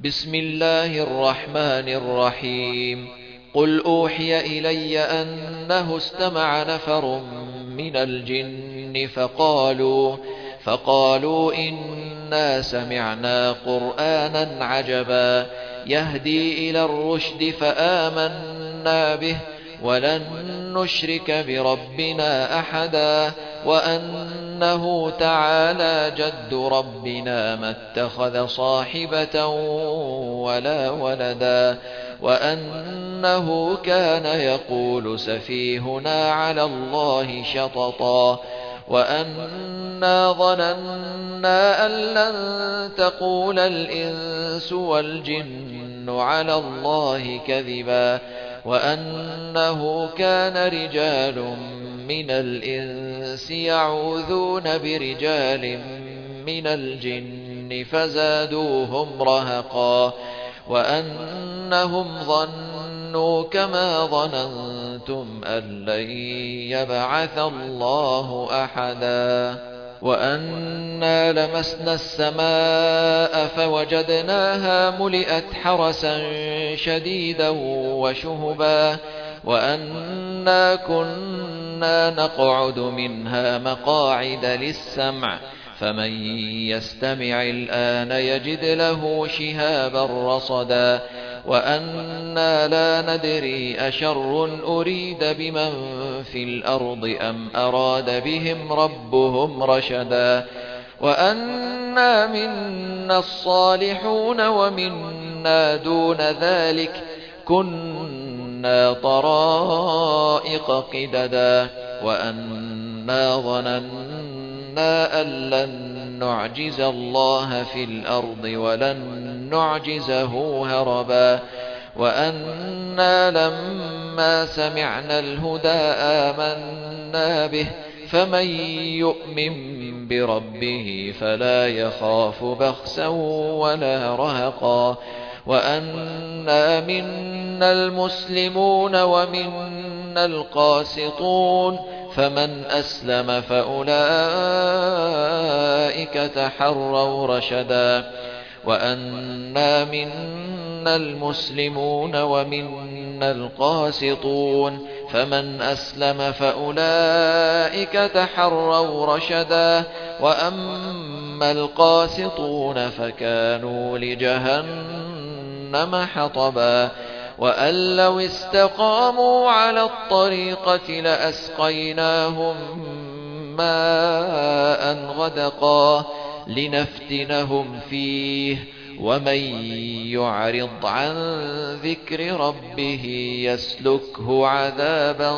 بسم الله الرحمن الرحيم. قل أوحي إلي أنه استمع نفر من الجن فقالوا إنا سمعنا قرآنا عجبا يهدي إلى الرشد فآمنا به ولن نشرك بربنا أحدا وأنه تعالى جد ربنا ما اتخذ صاحبة ولا ولدا وأنه كان يقول سفيهنا على الله شططا وأنا ظننا أن لن تقول الإنس والجن على الله كذبا وأنه كان رجال من الإنس يعوذون برجال من الجن فزادوهم رهقا وأنهم ظنوا كما ظننتم أن لن يبعث الله أحدا وأنا لمسنا السماء فوجدناها ملئت حرسا شديدا وشهبا وأنا كنا نقعد منها مقاعد للسمع فمن يستمع الآن يجد له شهابا رصدا وأنا لا ندري أشر أريد بمن في الأرض أم أراد بهم ربهم رشدا وأنا منا الصالحون ومنا دون ذلك كنا طرائق قددا وأنا ظننا أن لن نعجز الله في الأرض ولن نعجزه هربا وأنا لما سمعنا الهدى آمنا به فمن يؤمن بربه فلا يخاف بخسا ولا رهقا وأنا منا المسلمون ومنا القاسطون فمن أسلم فأولئك تحروا رشدا وأنا منا المسلمون ومنا القاسطون فمن أسلم فأولئك تحروا رشدا وأما القاسطون فكانوا لجهنم حطبا وأن لو استقاموا على الطريقة لأسقيناهم ماء غدقا لنفتنهم فيه ومن يعرض عن ذكر ربه يسلكه عذابا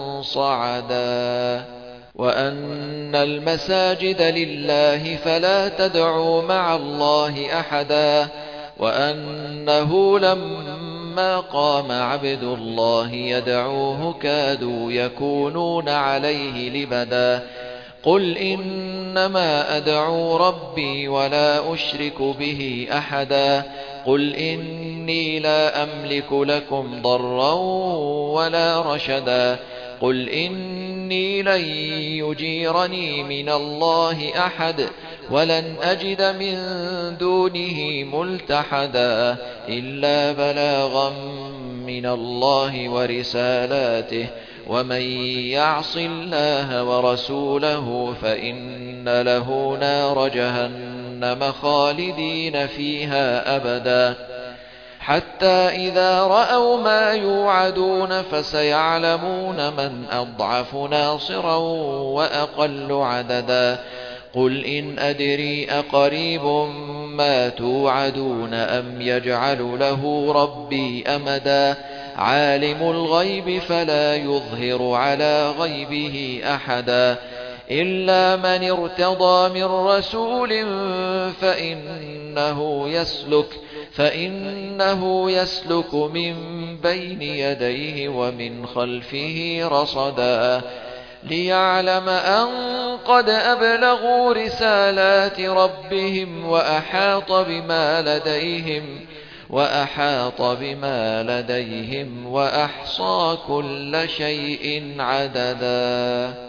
صعدا وأن المساجد لله فلا تدعوا مع الله أحدا وأنه لما قام عبد الله يدعوه كادوا يكونون عليه لبدا قل إنما أدعو ربي ولا أشرك به أحدا قل إني لا أملك لكم ضرا ولا رشدا قل إني لن يجيرني من الله أحد ولن أجد من دونه ملتحدا إلا بلاغا من الله ورسالاته ومن يعص الله ورسوله فإن له نار جهنم خالدين فيها أبدا حتى إذا رأوا ما يوعدون فسيعلمون من أضعف ناصرا وأقل عددا قل إن أدري أقريب ما توعدون أم يجعل له ربي أمدا عالم الغيب فلا يظهر على غيبه أحدا إلا من ارتضى من رسول فإنه يسلك من بين يديه ومن خلفه رصدا ليعلم أن قد أبلغوا رسالات ربهم وأحاط بما لديهم وأحصى كل شيء عددا